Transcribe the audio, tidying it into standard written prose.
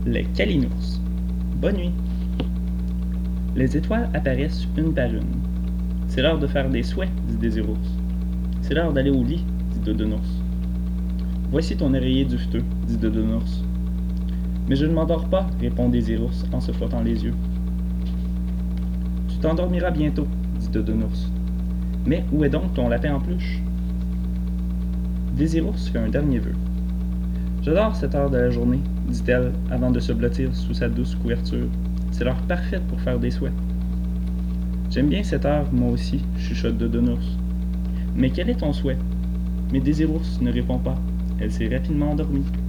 Les Calinours. Bonne nuit. Les étoiles apparaissent une par une. C'est l'heure de faire des souhaits, dit Désirours. C'est l'heure d'aller au lit, dit Dodonours. Voici ton oreiller duveteux, dit Dodonours. Mais je ne m'endors pas, répond Désirours en se frottant les yeux. Tu t'endormiras bientôt, dit Dodonours. Mais où est donc ton lapin en peluche? Désirours fait un dernier vœu. J'adore cette heure de la journée, dit-elle avant de se blottir sous sa douce couverture. C'est l'heure parfaite pour faire des souhaits. J'aime bien cette heure, moi aussi, chuchote Dodonours. Mais quel est ton souhait? Mais Désirours ne répond pas. Elle s'est rapidement endormie.